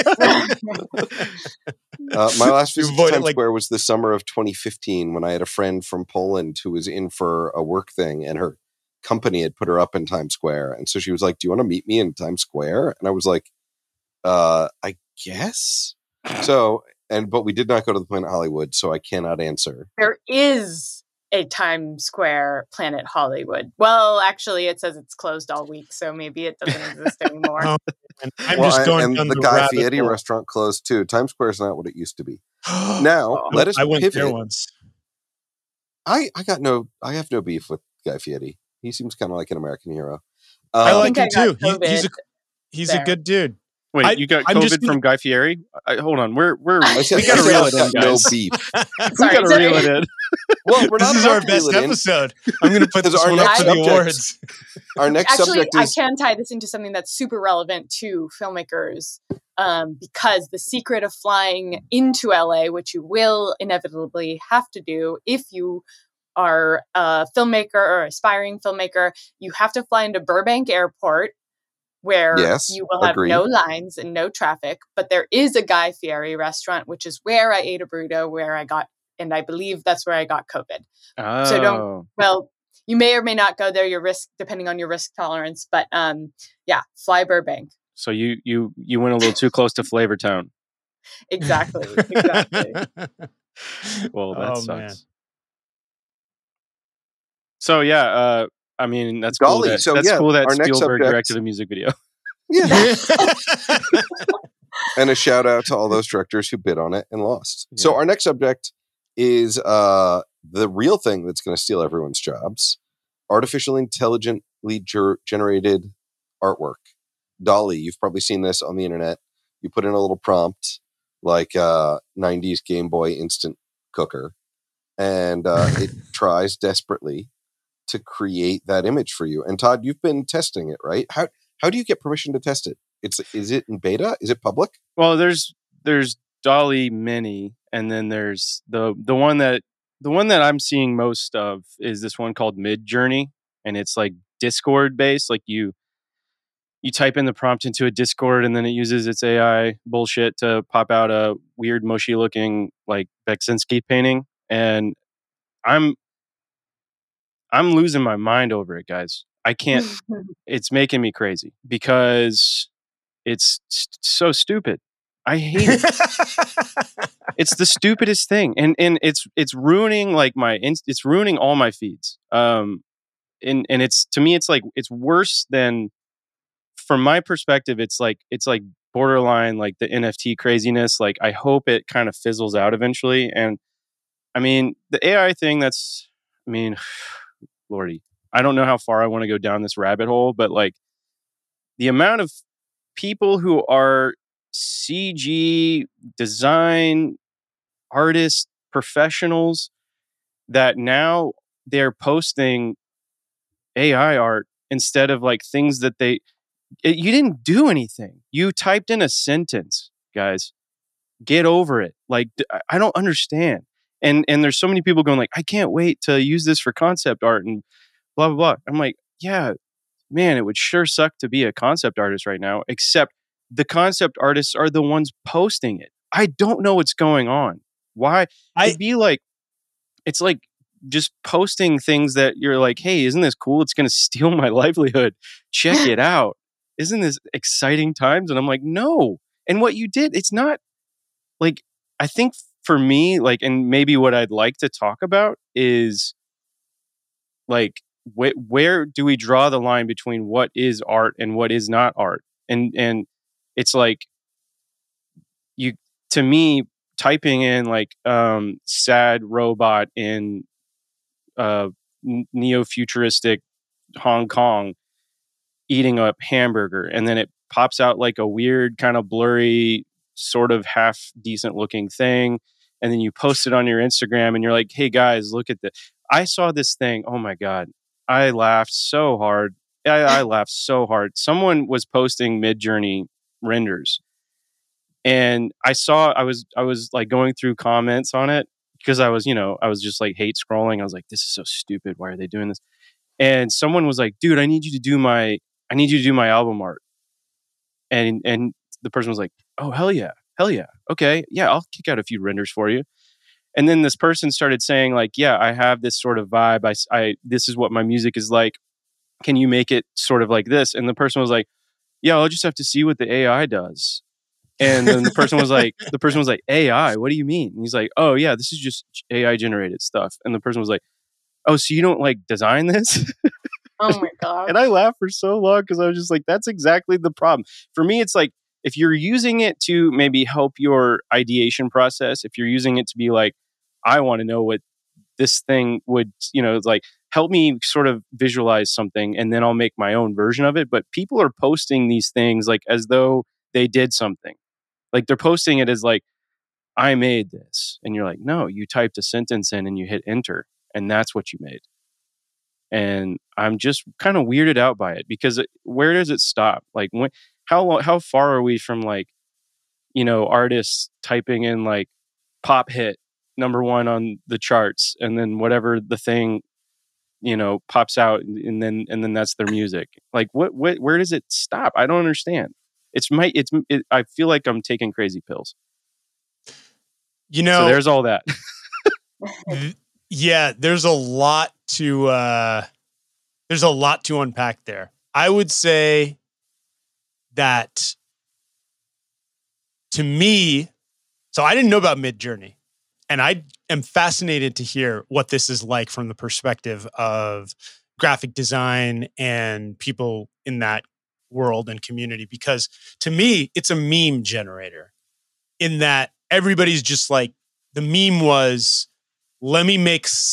My last visit to Times Square was the summer of 2015 when I had a friend from Poland who was in for a work thing, and her company had put her up in Times Square, and so she was like, "Do you want to meet me in Times Square?" And I was like, I guess so. But we did not go to the Planet Hollywood, so I cannot answer. There is a Times Square Planet Hollywood. Well, actually, it says it's closed all week, so maybe it doesn't exist anymore. I'm just going down the Guy Fieri restaurant closed too. Times Square is not what it used to be. Now, let us. I went pivot. there once. I have no beef with Guy Fieri. He seems kind of like an American hero. I like him too. He's a good dude. Wait, you got COVID from Guy Fieri? Hold on, we gotta reel it in, guys. No beef. We gotta reel it in. Well, we're not. This is our best episode. I'm going to put this one up for the awards. Our next subject is. I can tie this into something that's super relevant to filmmakers, because the secret of flying into LA, which you will inevitably have to do if you are a filmmaker or aspiring filmmaker, you have to fly into Burbank Airport, where you will have no lines and no traffic. But there is a Guy Fieri restaurant, which is where I ate a burrito, and I believe that's where I got COVID. Oh. So you may or may not go there, depending on your risk tolerance. But fly Burbank. So you went a little too close to Flavortown. Exactly. Well, that sucks. Man. So I mean, that's cool. That's cool that Spielberg directed a music video. Yeah. And a shout out to all those directors who bid on it and lost. Yeah. So our next subject is the real thing that's going to steal everyone's jobs: artificially intelligently generated artwork. DALL-E, you've probably seen this on the internet. You put in a little prompt like 90s Game Boy instant cooker, and it tries desperately to create that image for you. And Todd, you've been testing it, right? How do you get permission to test it? Is it in beta? Is it public? Well, there's DALL-E Mini, and then there's the one that I'm seeing most of is this one called Midjourney, and it's like Discord based. Like you type in the prompt into a Discord, and then it uses its AI bullshit to pop out a weird mushy looking like Beksinski painting, and I'm losing my mind over it, guys. I can't. It's making me crazy because it's so stupid. I hate it. It's the stupidest thing, and it's ruining like it's ruining all my feeds. And it's, to me, it's like it's worse than, from my perspective, it's like borderline like the NFT craziness. Like, I hope it kind of fizzles out eventually. And I mean, the AI thing, Lordy, I don't know how far I want to go down this rabbit hole, but like the amount of people who are CG design artists, professionals, that now they're posting AI art instead of like things that you didn't do anything. You typed in a sentence, guys. Get over it. Like, I don't understand. And there's so many people going like, I can't wait to use this for concept art and blah, blah, blah. I'm like, yeah, man, it would sure suck to be a concept artist right now, except the concept artists are the ones posting it. I don't know what's going on. Why? It's like just posting things that you're like, hey, isn't this cool? It's going to steal my livelihood. Check it out. Isn't this exciting times? And I'm like, no. And what you did, it's not like, I think for me, like, and maybe what I'd like to talk about is like, where do we draw the line between what is art and what is not art? And it's like, to me, typing in like sad robot in neo-futuristic Hong Kong eating a hamburger, and then it pops out like a weird kind of blurry sort of half decent looking thing, and then you post it on your Instagram and you're like, hey guys, look at this. I saw this thing. Oh my God. I laughed so hard. I laughed so hard. Someone was posting Midjourney renders, And I was like going through comments on it because I was just like hate scrolling. I was like, this is so stupid. Why are they doing this? And someone was like, dude, I need you to do my album art. And the person was like, oh, hell yeah. Okay. Yeah, I'll kick out a few renders for you. And then this person started saying like, yeah, I have this sort of vibe. This is what my music is like. Can you make it sort of like this? And the person was like, yeah, I'll just have to see what the AI does. And then the person was like, AI, what do you mean? And he's like, oh yeah, this is just AI generated stuff. And the person was like, oh, so you don't like design this? Oh my God. And I laughed for so long because I was just like, that's exactly the problem. For me, it's like, if you're using it to maybe help your ideation process, if you're using it to be like, I want to know what this thing would, like help me sort of visualize something and then I'll make my own version of it. But people are posting these things like as though they did something. Like they're posting it as like, I made this. And you're like, no, you typed a sentence in and you hit enter and that's what you made. And I'm just kind of weirded out by it because where does it stop? Like how far are we from like, artists typing in like pop hit #1 on the charts and then whatever the thing, pops out and then that's their music. Like where does it stop? I don't understand. I feel like I'm taking crazy pills. So there's all that. Yeah, there's a lot to unpack there. I would say that to me, so I didn't know about Midjourney, and I am fascinated to hear what this is like from the perspective of graphic design and people in that world and community, because to me, it's a meme generator in that everybody's just like, the meme was, let me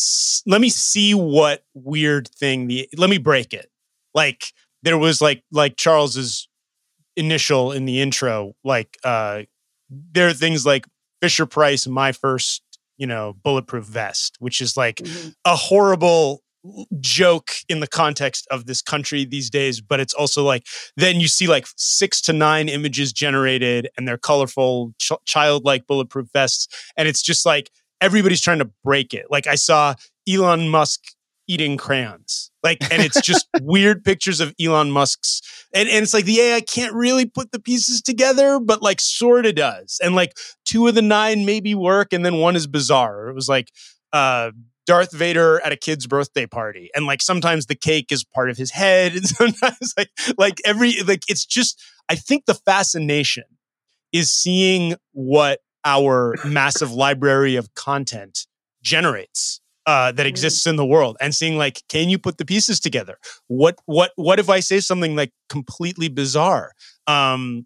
see what weird thing let me break it. Like there was like Charles's initial in the intro, like there are things like Fisher Price, my first, bulletproof vest, which is like a horrible joke in the context of this country these days. But it's also like, then you see like 6 to 9 images generated and they're colorful, childlike bulletproof vests. And it's just like, everybody's trying to break it. Like I saw Elon Musk eating crayons. Like, and it's just weird pictures of Elon Musk's. And it's like the AI can't really put the pieces together, but like sort of does. And like 2 of the 9 maybe work. And then 1 is bizarre. It was like Darth Vader at a kid's birthday party. And like sometimes the cake is part of his head. And sometimes it's just, I think the fascination is seeing what our massive library of content generates that exists in the world, and seeing like, can you put the pieces together? What if I say something like completely bizarre? And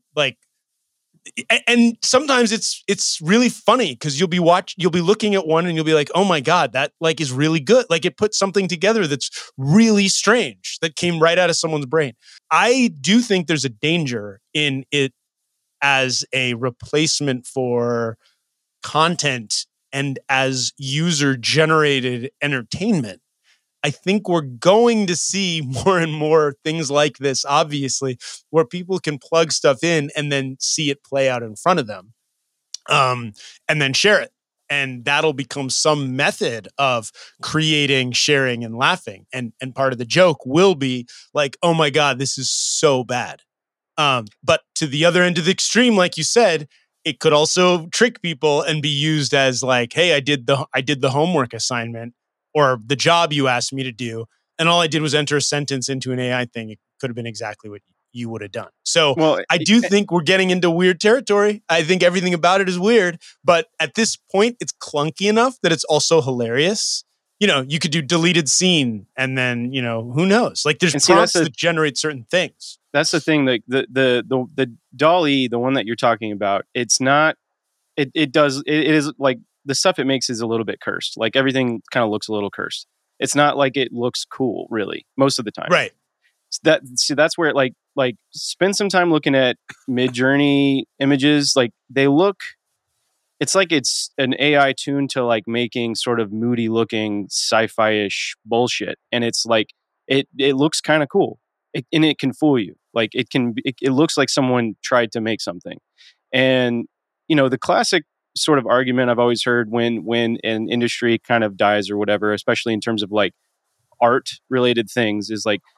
sometimes it's really funny because you'll be looking at one and you'll be like, oh my God, that like is really good. Like it put something together that's really strange that came right out of someone's brain. I do think there's a danger in it as a replacement for content and as user-generated entertainment. I think we're going to see more and more things like this, obviously, where people can plug stuff in and then see it play out in front of them, and then share it. And that'll become some method of creating, sharing, and laughing. And part of the joke will be like, oh my God, this is so bad. But to the other end of the extreme, like you said, it could also trick people and be used as like, hey, I did the homework assignment or the job you asked me to do, and all I did was enter a sentence into an AI thing. It could have been exactly what you would have done. So I do think we're getting into weird territory. I think everything about it is weird, but at this point, it's clunky enough that it's also hilarious. You could do deleted scene, and then who knows? Like there's prompts that generate certain things. That's the thing. Like the DALL-E, the one that you're talking about, it's not. It is like the stuff it makes is a little bit cursed. Like everything kind of looks a little cursed. It's not like it looks cool, really, most of the time. Right. That's where it like spend some time looking at Midjourney images. Like they look. It's like it's an AI tuned to like making sort of moody looking sci-fi-ish bullshit. And it's like, it looks kind of cool and it can fool you. Like it looks like someone tried to make something. And the classic sort of argument I've always heard when an industry kind of dies or whatever, especially in terms of like art related things, is like,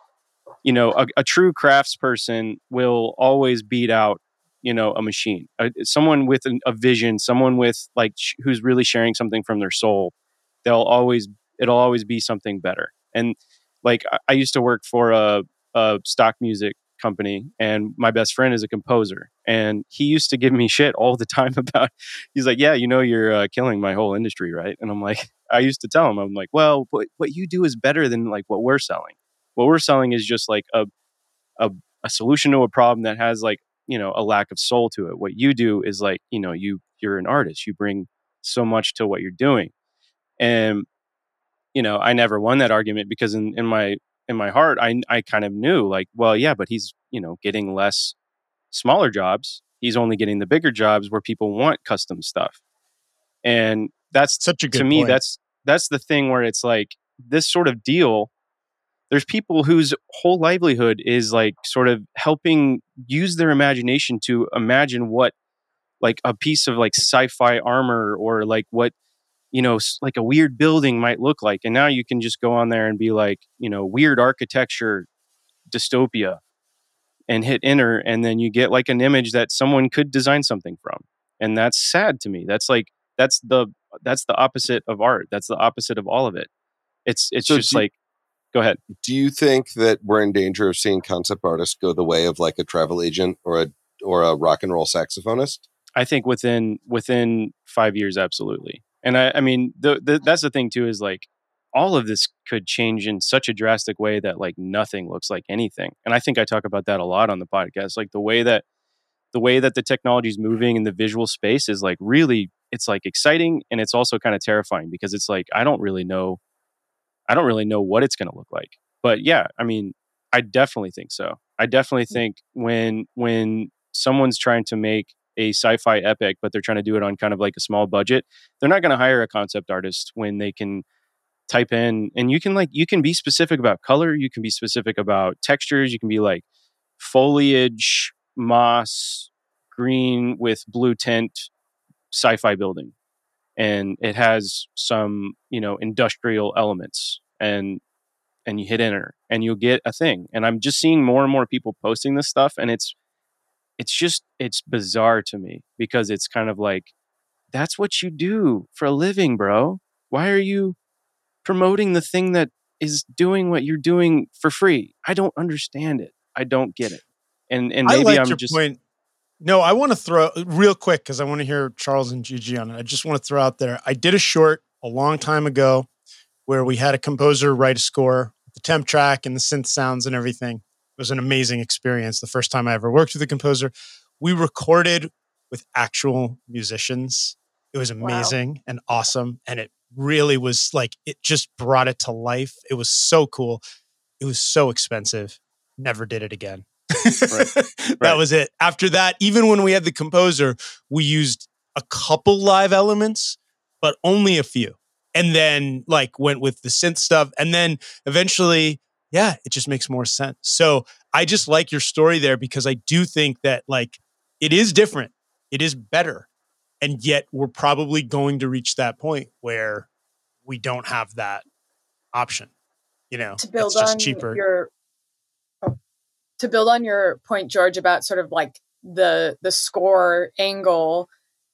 a true craftsperson will always beat out, a machine, someone with a vision, someone with like who's really sharing something from their soul. It'll always be something better. And like I used to work for a stock music company, and my best friend is a composer, and he used to give me shit all the time about, he's like, yeah, you're killing my whole industry, right? And I'm like, I used to tell him, I'm like, well, what you do is better than like what we're selling. What we're selling is just like a solution to a problem that has like, a lack of soul to it. What you do is like, you're an artist, you bring so much to what you're doing. And I never won that argument, because in my heart, I kind of knew like, well, yeah, but he's, getting less smaller jobs. He's only getting the bigger jobs where people want custom stuff. And that's such a good to me, point. that's the thing where it's like this sort of deal. There's people whose whole livelihood is like sort of helping use their imagination to imagine what like a piece of like sci-fi armor or like what, like a weird building might look like. And now you can just go on there and be like, weird architecture dystopia, and hit enter. And then you get like an image that someone could design something from. And that's sad to me. That's the opposite of art. That's the opposite of all of it. It's so just like, go ahead. Do you think that we're in danger of seeing concept artists go the way of like a travel agent or a rock and roll saxophonist? I think within 5 years, absolutely. And I mean, that's the thing too, is like all of this could change in such a drastic way that like nothing looks like anything. And I think I talk about that a lot on the podcast. Like the way that the technology is moving in the visual space is like really, it's like exciting, and it's also kind of terrifying, because it's like I don't really know what it's going to look like. But yeah, I mean, I definitely think so. I definitely think when someone's trying to make a sci-fi epic, but they're trying to do it on kind of like a small budget, they're not going to hire a concept artist when they can type in, and you can be specific about color, you can be specific about textures, you can be like foliage, moss, green with blue tint, sci-fi building. And it has some, industrial elements, and you hit enter and you'll get a thing. And I'm just seeing more and more people posting this stuff, and it's bizarre to me, because it's kind of like, that's what you do for a living, bro. Why are you promoting the thing that is doing what you're doing for free? I don't understand it. I don't get it. And maybe I like I'm your just point. No, I want to throw real quick, because I want to hear Charles and Gigi on it. I just want to throw out there, I did a short a long time ago where we had a composer write a score, the temp track and the synth sounds and everything. It was an amazing experience. The first time I ever worked with a composer. We recorded with actual musicians. It was amazing and awesome. And it really was like, it just brought it to life. It was so cool. It was so expensive. Never did it again. That was it. After that, even when we had the composer, we used a couple live elements, but only a few. And then like went with the synth stuff. And then eventually, yeah, it just makes more sense. So I just like your story there, because I do think that like it is different. It is better. And yet we're probably going to reach that point where we don't have that option. To build it's just on cheaper. To build on your point, George, about sort of like the score angle,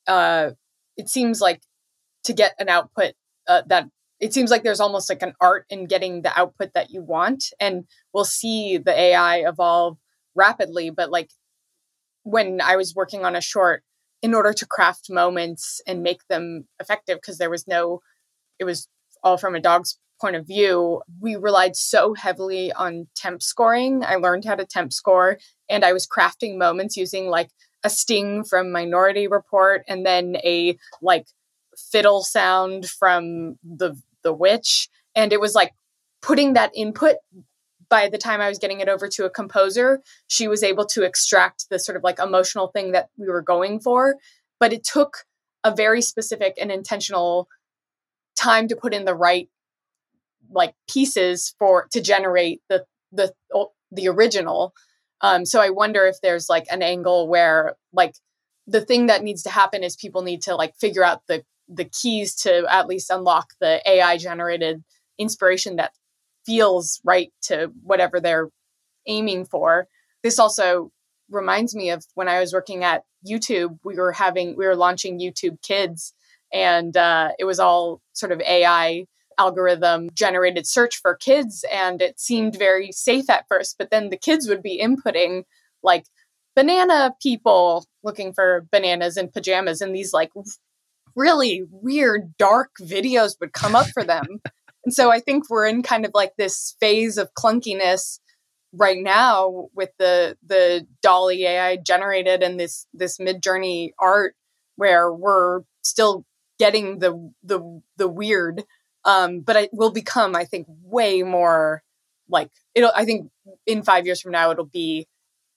it seems like to get an output that it seems like there's almost like an art in getting the output that you want. And we'll see the AI evolve rapidly. But like when I was working on a short, in order to craft moments and make them effective, because it was all from a dog's point of view, we relied so heavily on temp scoring. I learned how to temp score, and I was crafting moments using like a sting from Minority Report, and then a like fiddle sound from the Witch. And it was like putting that input. By the time I was getting it over to a composer, she was able to extract the sort of like emotional thing that we were going for. But it took a very specific and intentional time to put in the right like pieces to generate the original. So I wonder if there's like an angle where like the thing that needs to happen is people need to like figure out the keys to at least unlock the AI generated inspiration that feels right to whatever they're aiming for. This also reminds me of when I was working at YouTube, we were launching YouTube Kids, and it was all sort of AI algorithm generated search for kids, and it seemed very safe at first, but then the kids would be inputting like banana people looking for bananas in pajamas, and these like really weird dark videos would come up for them. And so I think we're in kind of like this phase of clunkiness right now with the DALL-E AI generated and this Midjourney art, where we're still getting the weird, but it will become, I think, way more like I think in 5 years from now it'll be,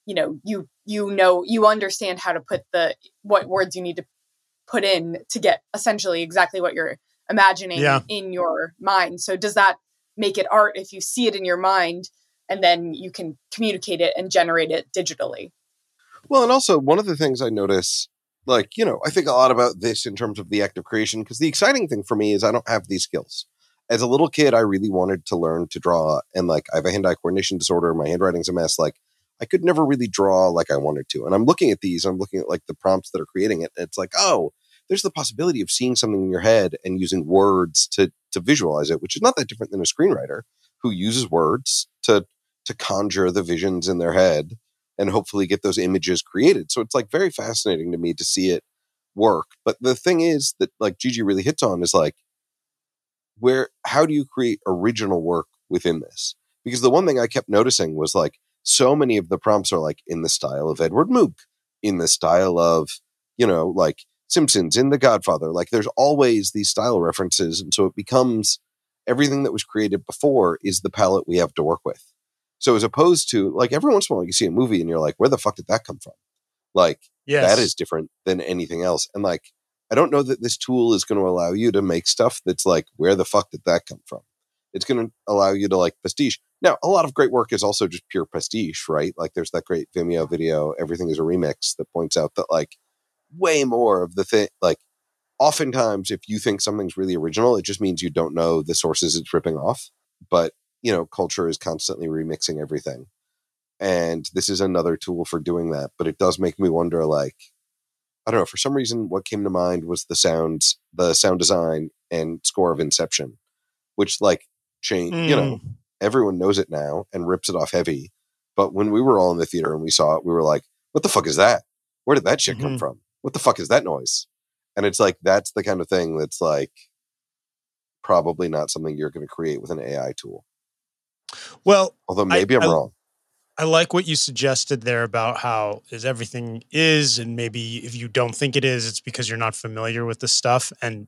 you understand how to put what words you need to put in to get essentially exactly what you're imagining in your mind. So does that make it art if you see it in your mind and then you can communicate it and generate it digitally? Well, and also one of the things I notice, like, I think a lot about this in terms of the act of creation, because the exciting thing for me is I don't have these skills. As a little kid, I really wanted to learn to draw, and like I have a hand-eye coordination disorder. My handwriting's a mess. Like I could never really draw like I wanted to. And I'm looking at these, I'm looking at like the prompts that are creating it. And it's like, oh, there's the possibility of seeing something in your head and using words to visualize it, which is not that different than a screenwriter who uses words to conjure the visions in their head and hopefully get those images created. So it's like very fascinating to me to see it work. But the thing is that like Gigi really hits on is like, how do you create original work within this? Because the one thing I kept noticing was like, so many of the prompts are like in the style of Edward Munch, in the style of, like Simpsons, in The Godfather. Like there's always these style references. And so it becomes everything that was created before is the palette we have to work with. So as opposed to like every once in a while you see a movie and you're like, where the fuck did that come from? Like that is different than anything else. And like, I don't know that this tool is going to allow you to make stuff that's like, where the fuck did that come from? It's going to allow you to like pastiche. Now, a lot of great work is also just pure pastiche, right? Like there's that great Vimeo video, Everything is a Remix, that points out that like way more of the thing, like oftentimes if you think something's really original, it just means you don't know the sources it's ripping off. But, culture is constantly remixing everything. And this is another tool for doing that. But it does make me wonder, like, I don't know, for some reason, what came to mind was the sound design and score of Inception, which like changed, everyone knows it now and rips it off heavy. But when we were all in the theater and we saw it, we were like, what the fuck is that? Where did that shit come from? What the fuck is that noise? And it's like, that's the kind of thing that's like probably not something you're going to create with an AI tool. Well, although maybe I'm wrong. I like what you suggested there about how everything is, and maybe if you don't think it is, it's because you're not familiar with the stuff. And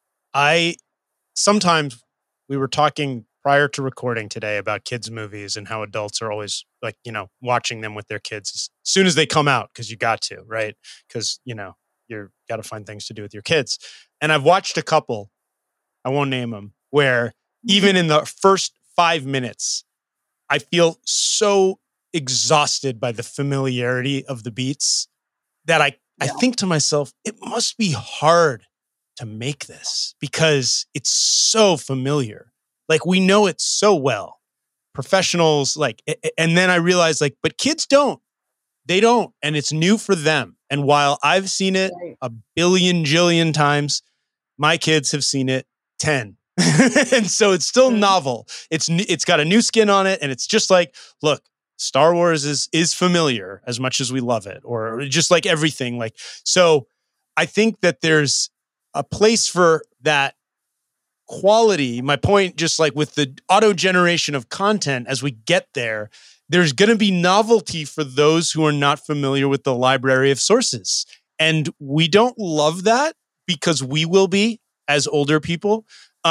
sometimes we were talking prior to recording today about kids' movies and how adults are always like, watching them with their kids as soon as they come out, because you got to, right? Because, you're got to find things to do with your kids. And I've watched a couple, I won't name them, where even in the first 5 minutes, I feel so exhausted by the familiarity of the beats that I think to myself, it must be hard to make this because it's so familiar. Like we know it so well. Professionals and then I realized but kids don't. They don't. And it's new for them. And while I've seen it a billion jillion times, my kids have seen it 10. And so it's still novel. It's got a new skin on it. And it's just like, look, Star Wars is familiar as much as we love it, or just like everything. So I think that there's a place for that quality. My point, just like with the auto generation of content, as we get there, there's going to be novelty for those who are not familiar with the library of sources. And we don't love that because we will be as older people.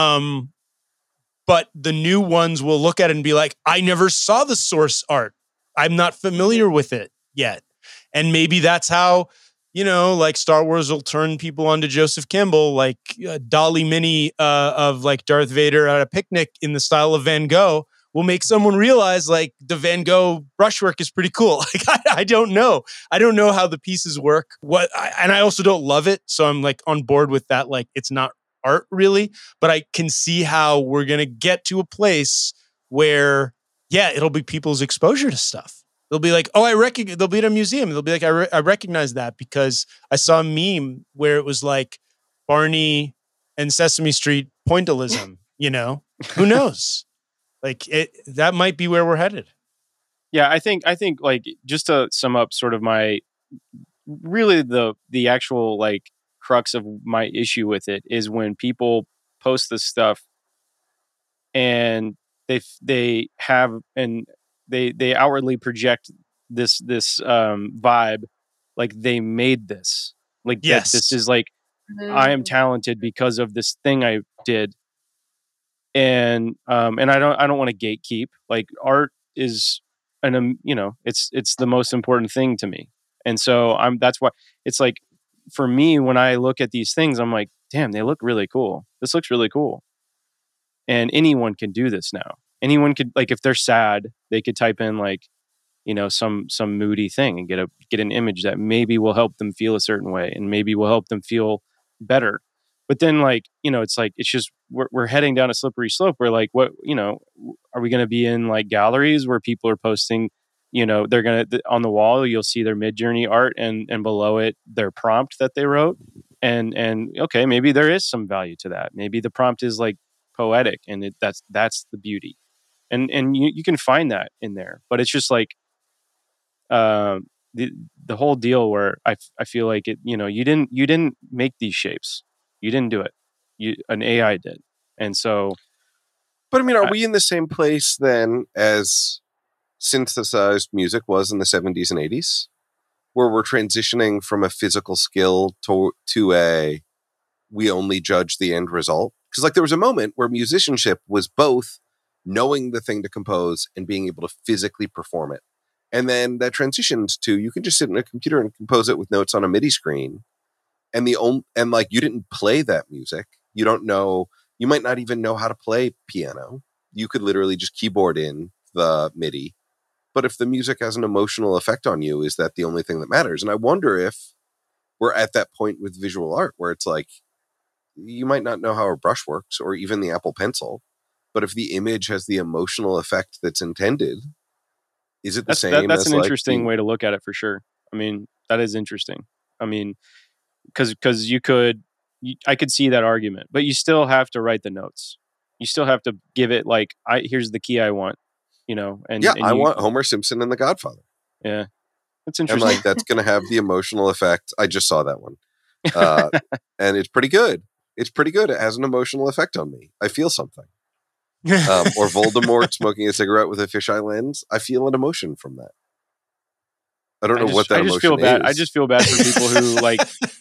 But the new ones will look at it and be like, I never saw the source art. I'm not familiar with it yet. And maybe that's how, like Star Wars will turn people onto Joseph Campbell, like Dolly Mini of like Darth Vader at a picnic in the style of Van Gogh will make someone realize like the Van Gogh brushwork is pretty cool. Like I don't know. I don't know how the pieces work. And I also don't love it. So I'm like on board with that. Like it's not art really, but I can see how we're going to get to a place where, yeah, it'll be people's exposure to stuff. They'll be like, oh, they'll be at a museum. They'll be like, I recognize that because I saw a meme where it was like Barney and Sesame Street pointillism, you know, who knows? Like that might be where we're headed. Yeah. I think like just to sum up sort of my, really the actual like crux of my issue with it is when people post this stuff and they have, and they outwardly project this vibe like they made this, like yes, that this is like I am talented because of this thing I did, and I don't want to gatekeep. Like art is you know, it's the most important thing to me, and so that's why it's like for me when I look at these things I'm like, damn, they look really cool. This looks really cool, and anyone can do this now. Anyone could, like, if they're sad, they could type in like, you know, some moody thing and get an image that maybe will help them feel a certain way and maybe will help them feel better. But then, like, you know, it's like it's just we're heading down a slippery slope where, like, what, you know, are we going to be in like galleries where people are posting, you know, they're going to on the wall you'll see their Midjourney art and below it their prompt that they wrote, and okay, maybe there is some value to that. Maybe the prompt is like poetic and that's the beauty. And you can find that in there, but it's just like the whole deal where I feel like it, you know, you didn't make these shapes, you didn't do it, an AI did, and so. But I mean, are we in the same place then as synthesized music was in the 70s and 80s, where we're transitioning from a physical skill to a we only judge the end result? Because like there was a moment where musicianship was both knowing the thing to compose and being able to physically perform it. And then that transitioned to you can just sit in a computer and compose it with notes on a MIDI screen. And like you didn't play that music. You don't know, you might not even know how to play piano. You could literally just keyboard in the MIDI. But if the music has an emotional effect on you, is that the only thing that matters? And I wonder if we're at that point with visual art where it's like, you might not know how a brush works or even the Apple Pencil. But if the image has the emotional effect that's intended, is it the same? That's an interesting way to look at it for sure. I mean, that is interesting. I mean, because I could see that argument, but you still have to write the notes. You still have to give it like, here's the key I want, you know. And I want Homer Simpson in The Godfather. Yeah, that's interesting. And like that's going to have the emotional effect. I just saw that one, and it's pretty good. It's pretty good. It has an emotional effect on me. I feel something. Or Voldemort smoking a cigarette with a fisheye lens. I feel an emotion from that. I don't know what that emotion feel bad. is. I just feel bad for people who like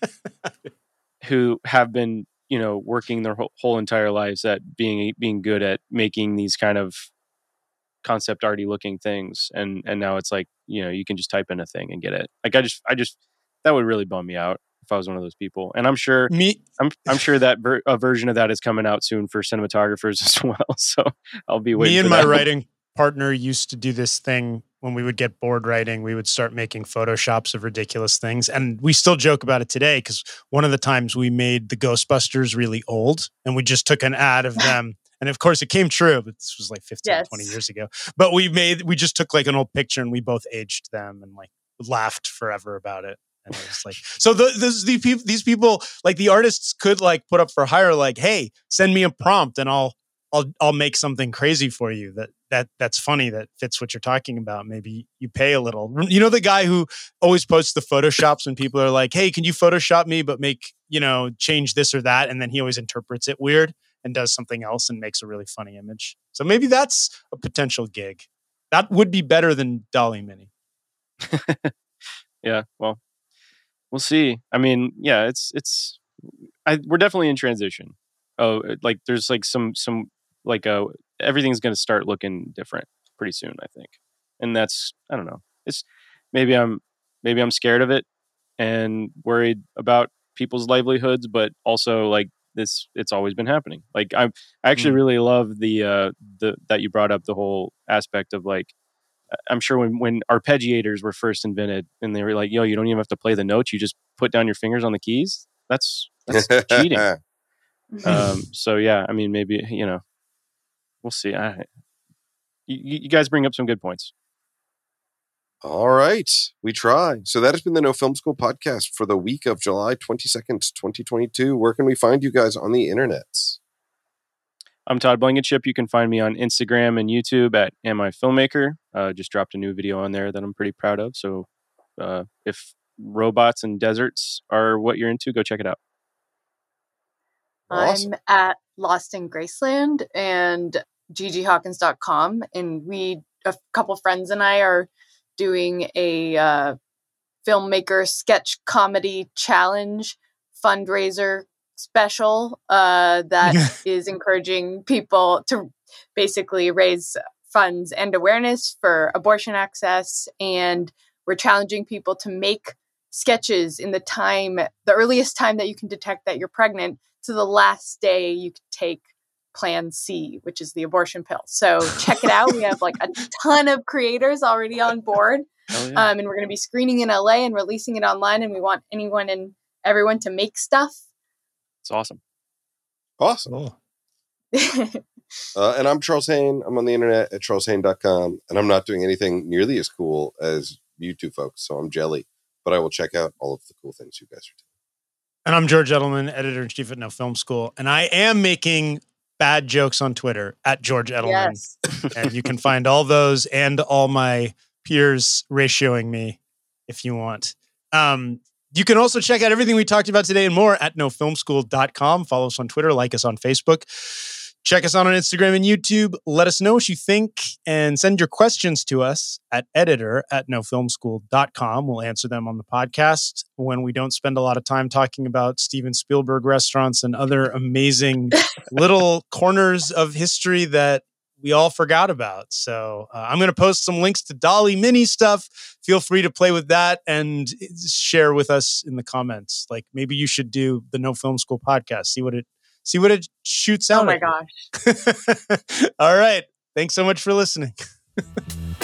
who have been, you know, working their whole entire lives at being good at making these kind of concept arty looking things, and now it's like, you know, you can just type in a thing and get it. Like I just that would really bum me out if I was one of those people. And I'm sure I'm sure that a version of that is coming out soon for cinematographers as well. So I'll be waiting. Me and for that. my writing partner used to do this thing when we would get bored writing. We would start making Photoshops of ridiculous things. And we still joke about it today because one of the times we made the Ghostbusters really old and we just took an ad of them. And of course it came true, but this was like 15, 20 years ago. But we just took like an old picture and we both aged them and like laughed forever about it. And it was like, so these people, like the artists could like put up for hire, like, hey, send me a prompt and I'll make something crazy for you that's funny, that fits what you're talking about. Maybe you pay a little. You know, the guy who always posts the Photoshops when people are like, hey, can you Photoshop me, but make, you know, change this or that. And then he always interprets it weird and does something else and makes a really funny image. So maybe that's a potential gig. That would be better than DALL-E Mini. Yeah, well, we'll see. I mean, yeah, we're definitely in transition. Oh, like there's like some like everything's going to start looking different pretty soon, I think. And that's, I don't know. It's maybe I'm scared of it and worried about people's livelihoods, but also like it's always been happening. Like I actually really love the that you brought up the whole aspect of like, I'm sure when arpeggiators were first invented and they were like, yo, you don't even have to play the notes, you just put down your fingers on the keys. That's cheating. So yeah, I mean, maybe, we'll see. You guys bring up some good points. All right, we try. So that has been the No Film School podcast for the week of July 22nd, 2022. Where can we find you guys on the internets? I'm Todd Blankenship. You can find me on Instagram and YouTube at Am I Filmmaker. Just dropped a new video on there that I'm pretty proud of. So if robots and deserts are what you're into, go check it out. Awesome. I'm at Lost in Graceland and gghawkins.com. And a couple friends and I are doing a filmmaker sketch comedy challenge fundraiser special that is encouraging people to basically raise funds and awareness for abortion access. And we're challenging people to make sketches in the earliest time that you can detect that you're pregnant to the last day you could take Plan C, which is the abortion pill. So check it out. We have like a ton of creators already on board. Oh, yeah. And we're going to be screening in LA and releasing it online. And we want anyone and everyone to make stuff. It's awesome. Awesome. And I'm Charles Haine. I'm on the internet at charleshaine.com. And I'm not doing anything nearly as cool as you two folks. So I'm jelly. But I will check out all of the cool things you guys are doing. And I'm George Edelman, editor-in-chief at No Film School. And I am making bad jokes on Twitter at George Edelman. Yes. And you can find all those and all my peers ratioing me if you want. You can also check out everything we talked about today and more at nofilmschool.com. Follow us on Twitter, like us on Facebook. Check us out on Instagram and YouTube. Let us know what you think and send your questions to us at editor@nofilmschool.com. We'll answer them on the podcast when we don't spend a lot of time talking about Steven Spielberg restaurants and other amazing little corners of history that we all forgot about. So I'm going to post some links to Dolly Mini stuff. Feel free to play with that and share with us in the comments. Like maybe you should do the No Film School podcast. See what it shoots out. Oh my gosh. All right. Thanks so much for listening.